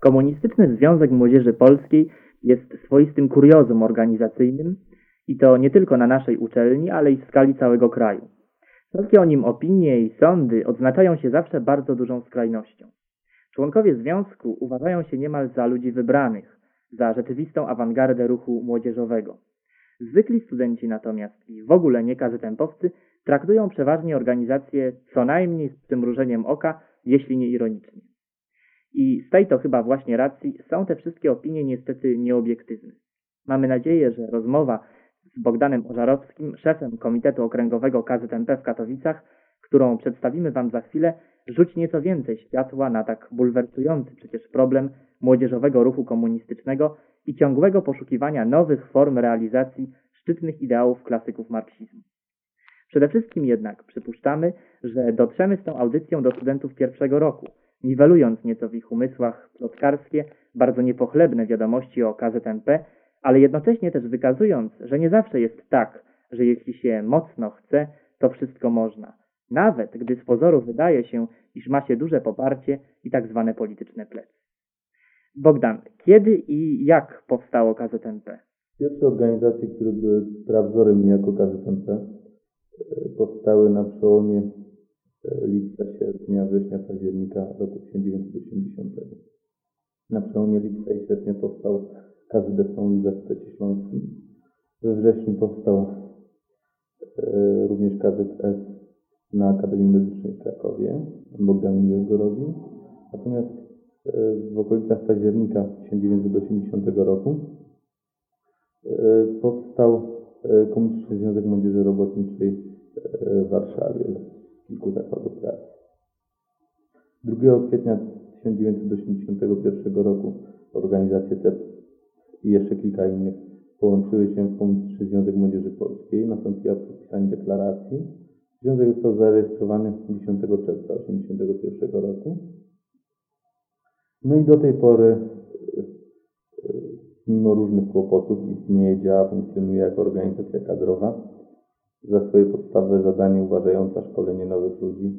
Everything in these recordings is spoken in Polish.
Komunistyczny Związek Młodzieży Polskiej jest swoistym kuriozum organizacyjnym i to nie tylko na naszej uczelni, ale i w skali całego kraju. Wszelkie o nim opinie i sądy odznaczają się zawsze bardzo dużą skrajnością. Członkowie związku uważają się niemal za ludzi wybranych, za rzeczywistą awangardę ruchu młodzieżowego. Zwykli studenci natomiast i w ogóle nie KZM-powcy traktują przeważnie organizację co najmniej z przymrużeniem oka, jeśli nie ironicznie. I z tej to chyba właśnie racji są te wszystkie opinie niestety nieobiektywne. Mamy nadzieję, że rozmowa z Bogdanem Ożarowskim, szefem Komitetu Okręgowego KZMP w Katowicach, którą przedstawimy Wam za chwilę, rzuci nieco więcej światła na tak bulwersujący przecież problem młodzieżowego ruchu komunistycznego i ciągłego poszukiwania nowych form realizacji szczytnych ideałów klasyków marksizmu. Przede wszystkim jednak przypuszczamy, że dotrzemy z tą audycją do studentów pierwszego roku, niwelując nieco w ich umysłach plotkarskie, bardzo niepochlebne wiadomości o KZMP, ale jednocześnie też wykazując, że nie zawsze jest tak, że jeśli się mocno chce, to wszystko można. Nawet gdy z pozoru wydaje się, iż ma się duże poparcie i tak zwane polityczne plecy. Bogdan, kiedy i jak powstało KZMP? Pierwsze organizacje, które były prawzorem niejako KZMP, powstały na przełomie lipca, sierpnia, września, października roku 1980. Na przełomie lipca i sierpnia powstał KZS na Uniwersytecie Śląskim. We wrześniu powstał również KZS na Akademii Medycznej w Krakowie. Bogdan go robił. Natomiast w okolicach października 1980 roku powstał Komunistyczny Związek Młodzieży Robotniczej w Warszawie z kilku zakładów pracy. 2 kwietnia 1981 roku organizacje te i jeszcze kilka innych połączyły się w Komunistyczny Związek Młodzieży Polskiej. Nastąpiło podpisanie deklaracji. Związek został zarejestrowany 10 czerwca 1981 roku. No i do tej pory, mimo różnych kłopotów, istnieje, działa, funkcjonuje jako organizacja kadrowa. Za swoje podstawowe zadanie uważająca szkolenie nowych ludzi,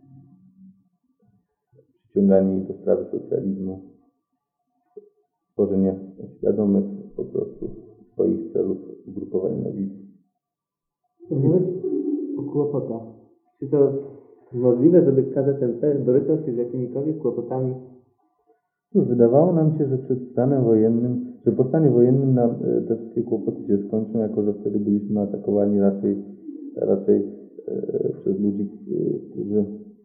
przyciąganie ich do sprawy socjalizmu, tworzenie świadomych po prostu swoich celów ugrupowań na widz. Mówiłeś o kłopotach. Czy to możliwe, żeby KZMP borykał się z jakimikolwiek kłopotami? Wydawało nam się, że przed stanem wojennym, że po stanie wojennym te wszystkie kłopoty się skończą, jako że wtedy byliśmy atakowani raczej przez ludzi, którzy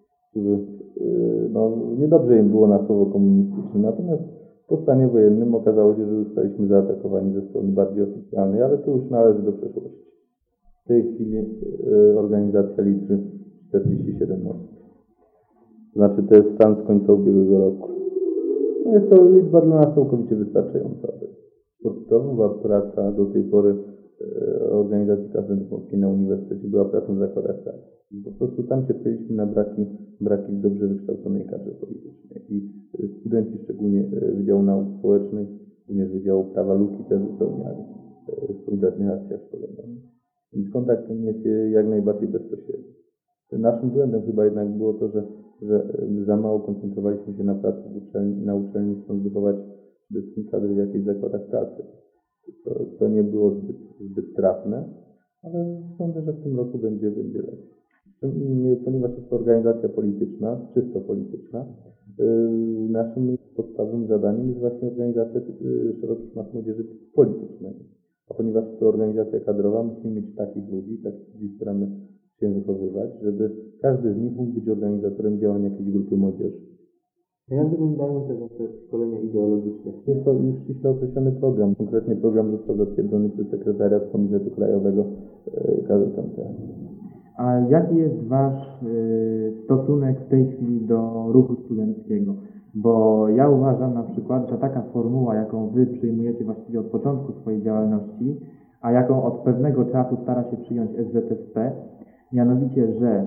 niedobrze im było na słowo komunistyczne. Natomiast po stanie wojennym okazało się, że zostaliśmy zaatakowani ze strony bardziej oficjalnej, ale to już należy do przeszłości. W tej chwili organizacja liczy 47 osób. Znaczy to jest stan z końca ubiegłego roku. No jest to liczba dla nas całkowicie wystarczająca. Podstawowa praca do tej pory organizacji KZM-owskiej na uniwersytecie była pracą w zakładach pracy. Po prostu tam cierpieliśmy na braki dobrze wykształconej kadry politycznej. I studenci, szczególnie Wydziału Nauk Społecznych, również Wydziału Prawa, luki te wypełniali w konkretnych akcjach szkoleniowych. Więc kontakt ten jest jak najbardziej bezpośredni. Naszym błędem chyba jednak było to, że za mało koncentrowaliśmy się na pracy na uczelni, chcąc wychować przede wszystkim kadry w jakichś zakładach pracy. To nie było zbyt trafne, ale sądzę, że w tym roku będzie lepiej. Ponieważ jest to organizacja polityczna, czysto polityczna, naszym podstawowym zadaniem jest właśnie organizacja szerokich mas młodzieży politycznej. A ponieważ to organizacja kadrowa, musimy mieć takich ludzi staramy się wychowywać, żeby każdy z nich mógł być organizatorem działań jakiejś grupy młodzieży. A jak wyglądają te wasze szkolenia ideologiczne? Jest to już ściśle określony program. Konkretnie program został zatwierdzony przez sekretariat Komitetu Krajowego KZMP. A jaki jest Wasz stosunek w tej chwili do ruchu studenckiego? Bo ja uważam na przykład, że taka formuła, jaką Wy przyjmujecie właściwie od początku swojej działalności, a jaką od pewnego czasu stara się przyjąć SZSP, mianowicie, że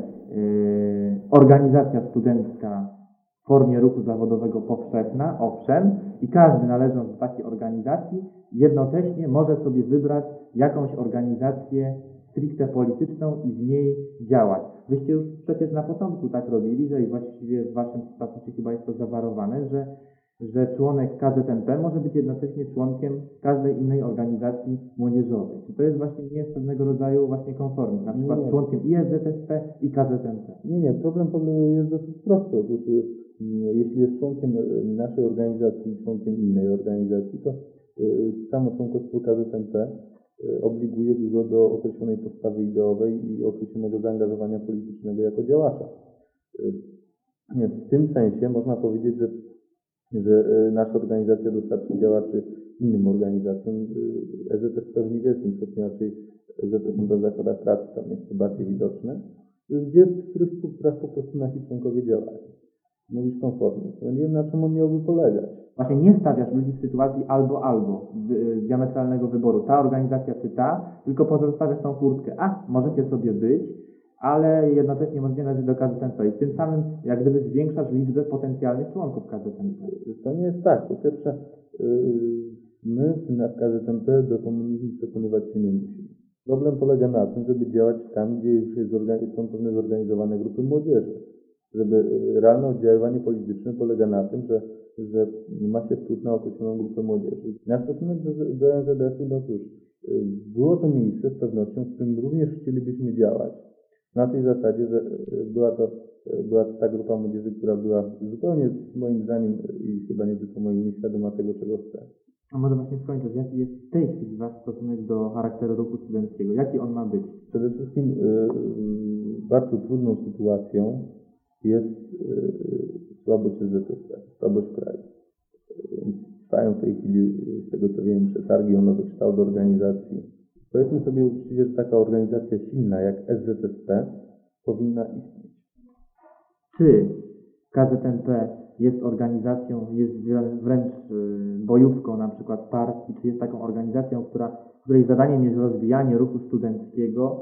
organizacja studencka w formie ruchu zawodowego powszechna, owszem, i każdy należąc do takiej organizacji jednocześnie może sobie wybrać jakąś organizację stricte polityczną i w niej działać. Wyście już przecież na początku tak robili, że i właściwie w Waszym statucie chyba jest to zawarowane, że że członek KZNP może być jednocześnie członkiem każdej innej organizacji młodzieżowej. Czy to jest właśnie nie jest pewnego rodzaju właśnie konformizm, na przykład Nie. członkiem i SZSP i KZNP? Nie, problem jest dosyć prosty. Otóż jeśli jest członkiem naszej organizacji i członkiem innej organizacji, to samo członkostwo KZNP obliguje go do określonej postawy ideowej i określonego zaangażowania politycznego jako działacza. Więc w tym sensie można powiedzieć, że nasza organizacja dostarczy działaczy innym organizacjom. EZSP w niewielkim stopniu, raczej EZSP w zakładach pracy, tam jest to bardziej widoczne, w których strukturach po prostu nasi członkowie działają. Mówisz konformizm. No nie wiem, na czym on miałby polegać. Właśnie nie stawiasz ludzi w sytuacji albo diametralnego wyboru, ta organizacja czy ta, tylko pozostawiasz tą furtkę. Możecie sobie być, ale jednocześnie możecie należeć do KZNP i tym samym jak gdyby zwiększasz liczbę potencjalnych członków KZNP. To nie jest tak. Po pierwsze, my na KZNP do komunizmu przekonywać się nie musimy. Problem polega na tym, żeby działać tam, gdzie już są pewne zorganizowane grupy młodzieży. Żeby realne oddziaływanie polityczne polega na tym, że ma się wpływ na określoną grupę młodzieży. Nasz stosunek do NZS-u, no cóż, było to miejsce z pewnością, w którym również chcielibyśmy działać. Na tej zasadzie, że była to ta grupa młodzieży, która była zupełnie moim zdaniem i chyba nie tylko moim nieświadoma tego, czego chce. A może właśnie skończyć, jaki jest w tej chwili wasz stosunek do charakteru ruchu studenckiego? Jaki on ma być? Przede wszystkim bardzo trudną sytuacją jest słabość ZSP, słabość kraju. Trwają w tej chwili, z tego co wiem, przetargi o nowy kształt organizacji. Powiedzmy sobie uczciwie, że taka organizacja silna jak SZSP powinna istnieć. Czy KZNP jest organizacją, jest wręcz bojówką na przykład partii, czy jest taką organizacją, której zadaniem jest rozwijanie ruchu studenckiego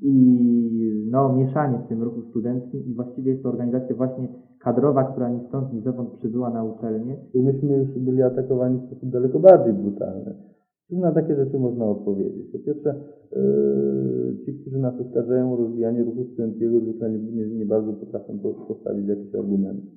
i mieszanie w tym ruchu studenckim i właściwie jest to organizacja właśnie kadrowa, która ni stąd ni zowąd przybyła na uczelnię? I myśmy już byli atakowani w sposób daleko bardziej brutalny. Na takie rzeczy można odpowiedzieć. Po pierwsze, ci, którzy nas oskarżają o rozwijanie ruchu studenckiego, zwykle nie bardzo potrafią postawić jakichś argumentów.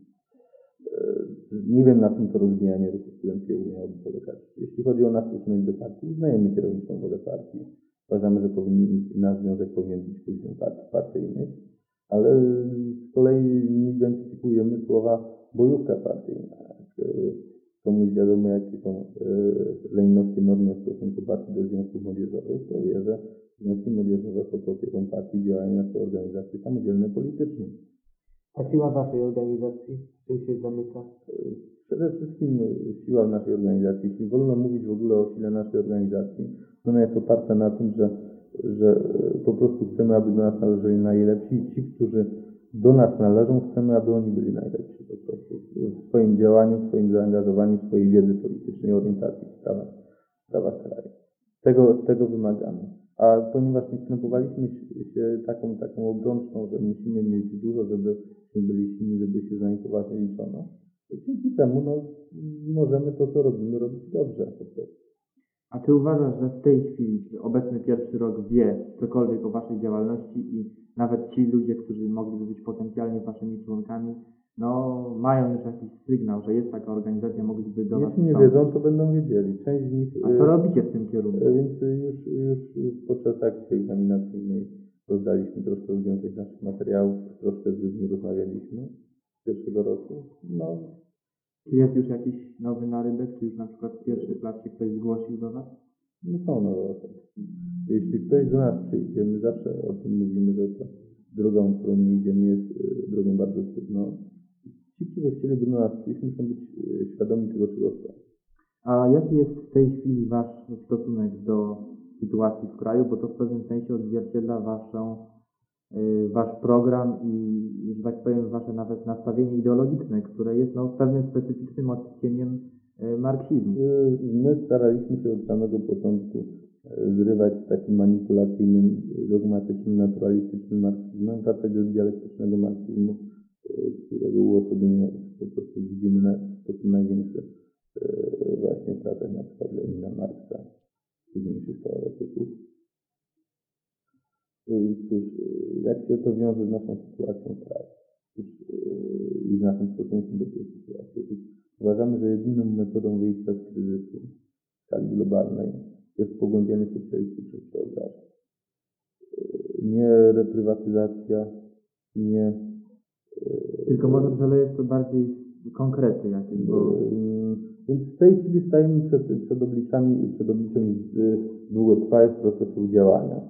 Nie wiem, na czym to rozwijanie ruchu studenckiego miałoby polegać. Jeśli chodzi o nasz stosunek do partii, uznajemy kierowniczą wolę partii. Uważamy, że nasz związek powinien być później partyjnych, ale z kolei nie identyfikujemy słowa bojówka partyjna. Komuś wiadomo, jakie są leninowskie normy w stosunku partii do związków młodzieżowych, to wie, że związki młodzieżowe pod opieką partii działają jako organizacje samodzielne politycznie. A siła waszej organizacji czym się zamyka? Przede wszystkim siła naszej organizacji, jeśli wolno mówić w ogóle o sile naszej organizacji, to ona jest oparta na tym, że po prostu chcemy, aby do nas należeli najlepsi i ci, którzy do nas należą, chcemy, aby oni byli najlepsi po prostu w swoim działaniu, w swoim zaangażowaniu, w swojej wiedzy politycznej, orientacji w sprawach kraju. Tego wymagamy. A ponieważ nie wstępowaliśmy się taką obrączką, że musimy mieć dużo, żeby byli silni, żeby się za nich poważnie liczono, to dzięki temu możemy to, co robimy, robić dobrze po prostu. A czy uważasz, że w tej chwili, czy obecny pierwszy rok wie cokolwiek o waszej działalności i nawet ci ludzie, którzy mogliby być potencjalnie waszymi członkami, mają już jakiś sygnał, że jest taka organizacja, mogliby do was Jeśli nie wstąpić? wiedzą, to będą wiedzieli. Część z nich... A co robicie w tym kierunku? Więc już podczas akcji egzaminacyjnej rozdaliśmy troszkę ludziom tych naszych materiałów, troszkę z ludźmi rozmawialiśmy z pierwszego roku. Czy jest już jakiś nowy narybek, czy już na przykład w pierwszej klasie ktoś zgłosił do was? Są nowe osoby. Jeśli ktoś do nas przyjdzie, my zawsze o tym mówimy, że to drogą, którą my idziemy, jest drogą bardzo trudną. Ci, którzy chcieliby do nas przyjść, muszą być świadomi tego, czego chcą. A jaki jest w tej chwili wasz stosunek do sytuacji w kraju, bo to w pewnym sensie odzwierciedla wasz program i, że tak powiem, wasze nawet nastawienie ideologiczne, które jest pewnym specyficznym odcieniem marksizmu. My staraliśmy się od samego początku zrywać z takim manipulacyjnym, dogmatycznym, naturalistycznym marksizmem, wracać do dialektycznego marksizmu, którego uosobienie po prostu widzimy w sposób największy właśnie w pracach na przykład Lenina, Marksa, późniejszych teoretyków. Cóż, jak się to wiąże z naszą sytuacją w kraju i z naszym stosunkiem do tej sytuacji? Uważamy, że jedyną metodą wyjścia z kryzysu w skali globalnej jest pogłębianie socjalistycznych przeobrażeń. Nie reprywatyzacja, nie... Tylko może przelejesz to bardziej w konkrety jakieś, bo... Więc w tej chwili stajemy przed obliczem długotrwałych procesów działania,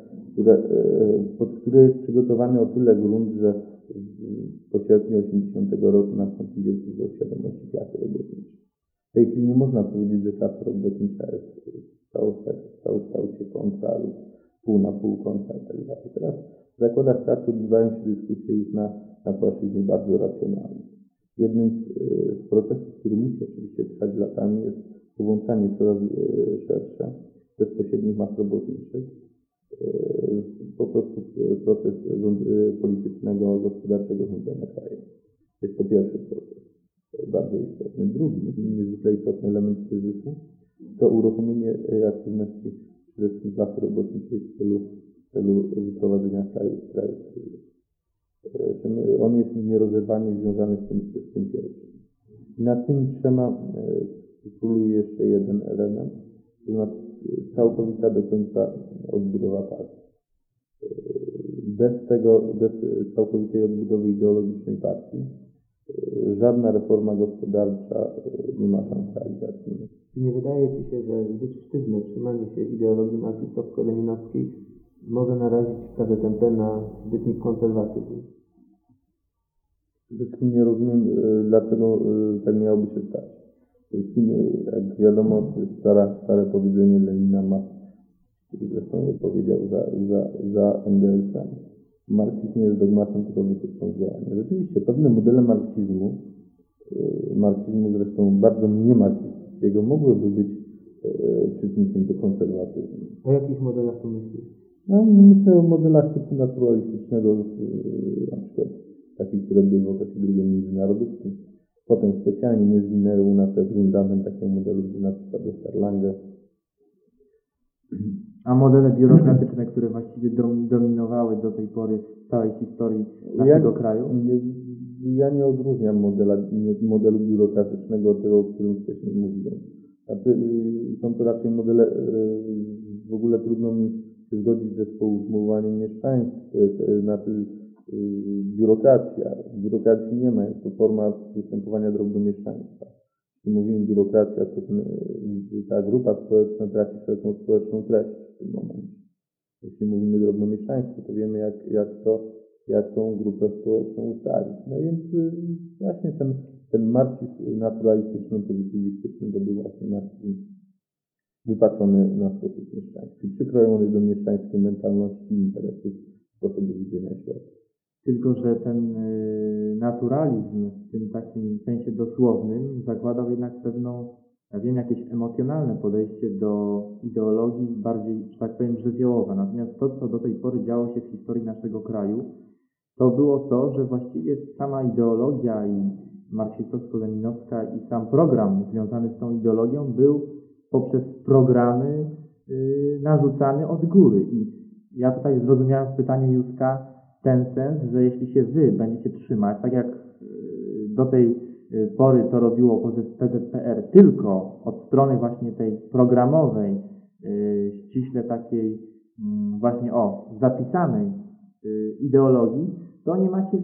pod które jest przygotowany o tyle grunt, że po sierpniu 80 roku nastąpi wielki wzrost świadomości klasy robotniczej. W tej chwili nie można powiedzieć, że klasa robotnicza jest w całokształcie kontra lub pół na pół kontra itd. Teraz w zakładach pracy odbywają się dyskusje już na płaszczyźnie bardzo racjonalnej. Jednym z procesów, który musi oczywiście trwać latami, jest połączanie coraz szersze bezpośrednich mas robotniczych, po prostu proces politycznego, gospodarczego rządzenia krajem. Jest to pierwszy proces, bardzo istotny. Drugi, niezwykle istotny element kryzysu, to uruchomienie aktywności przede wszystkim klasy robotniczej w celu wyprowadzenia kraju z kryzysu. On jest nierozerwalnie związany z tym pierwszym. Na tym trzema króluje jeszcze jeden element, to znaczy całkowita do końca odbudowa partii. Bez całkowitej odbudowy ideologicznej partii żadna reforma gospodarcza nie ma szans realizacji. Czy nie wydaje Ci się, że zbyt sztywne trzymanie się ideologii marksistowsko-leninowskiej może narazić KZNP na zbytni konserwatyzm? Przede wszystkim nie rozumiem, dlaczego tak miałoby się stać. Przede wszystkim, jak wiadomo, stare powiedzenie Lenina ma, który zresztą nie powiedział za Engelsem, marksizm nie jest dogmatem, tylko wytyczną działania. Rzeczywiście, pewne modele marksizmu zresztą bardzo niemarksistowskiego, mogłyby być przyczynkiem do konserwatyzmu. O jakich modelach to myślisz? No, myślę o modelach typu naturalistycznego, na przykład takich, które były w okresie II międzynarodówki. Potem specjalnie nie zwinęły u nas reprezentantem takiego modelu, był na przykład Oskar Lange. A modele biurokratyczne, które właściwie dominowały do tej pory w całej historii naszego kraju? Ja nie odróżniam modelu biurokratycznego od tego, o którym wcześniej mówiłem. Znaczy, są to raczej modele, w ogóle trudno mi się zgodzić z zespołu mieszczaństw, znaczy biurokracja. Biurokracji nie ma, jest to forma występowania drobnomieszczaństwa. Jeśli mówimy biurokracja, to ta grupa społeczna traci wszelką społeczną treść w tym momencie. Jeśli mówimy drobnomieszczaństwo, to wiemy jak tą grupę społeczną ustalić. No więc właśnie ten marksizm naturalistyczno-pozytywistyczny to był właśnie marksizm wypaczony na sposób mieszczański, przykrojony do mieszczańskiej mentalności, interesów, sposobu widzenia świata. Tylko że ten naturalizm w tym takim sensie dosłownym zakładał jednak pewną, ja wiem, jakieś emocjonalne podejście do ideologii bardziej, że tak powiem, żywiołowe. Natomiast to, co do tej pory działo się w historii naszego kraju, to było to, że właściwie sama ideologia i marksistowsko-leninowska i sam program związany z tą ideologią był poprzez programy narzucany od góry. I ja tutaj zrozumiałem w pytaniu Józka ten sens, że jeśli się wy będziecie trzymać, tak jak do tej pory to robiło PZPR, tylko od strony właśnie tej programowej, ściśle takiej właśnie zapisanej ideologii, to nie macie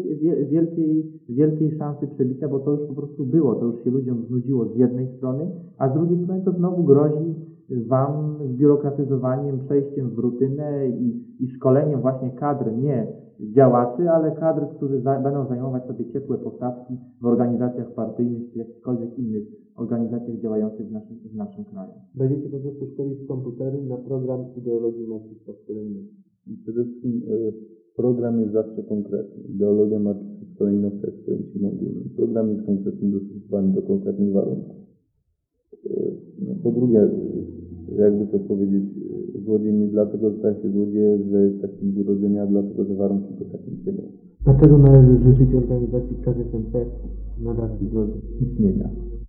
wielkiej szansy przebicia, bo to już po prostu było, to już się ludziom znudziło z jednej strony, a z drugiej strony to znowu grozi wam zbiurokratyzowaniem, przejściem w rutynę i szkoleniem właśnie kadr, nie działaczy, ale kadr, którzy będą zajmować sobie ciepłe postawki w organizacjach partyjnych czy jakichkolwiek innych organizacjach działających w naszym kraju. Będziecie po prostu szkolić komputery na program ideologii marksistowsko-leninowskiej. Przede wszystkim program jest zawsze konkretny. Ideologia marksistowsko-leninowska jest pojęciem ogólnym. Program jest konkretnie dostosowany do konkretnych warunków. Po drugie, jakby to powiedzieć, złodziej nie dlatego staje się złodziejem, że jest takim urodzenia, a dlatego, że warunki go takim czynią. Dlaczego należy życzyć organizacji KZNP na dalszej drodze Istnienia.